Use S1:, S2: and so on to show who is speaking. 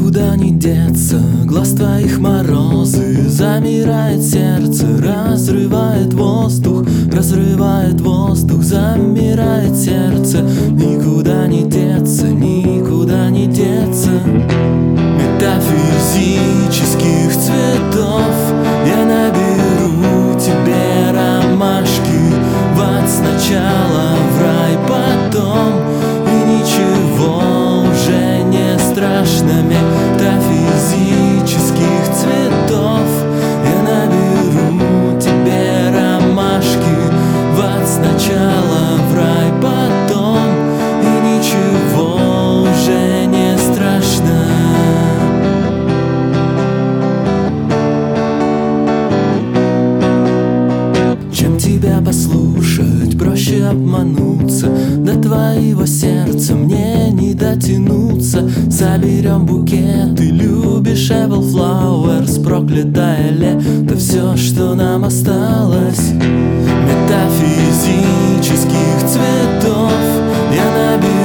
S1: Никуда не деться, глаз твоих морозы. Замирает сердце, разрывает воздух, замирает сердце. Никуда не деться, никуда не деться. Метафизических цветов я наберу тебе ромашки. В ад сначала, в рай потом, и ничего уже не страшно. Метафизических цветов я наберу тебе ромашки. В ад сначала, в рай потом, и ничего уже не страшно. Чем тебя послушать, проще обмануться. До твоего сердца мне не дотянуться. Соберем букет, ты любишь Apple Flowers. Проклятое лето, все, что нам осталось. Метафизических цветов я наберу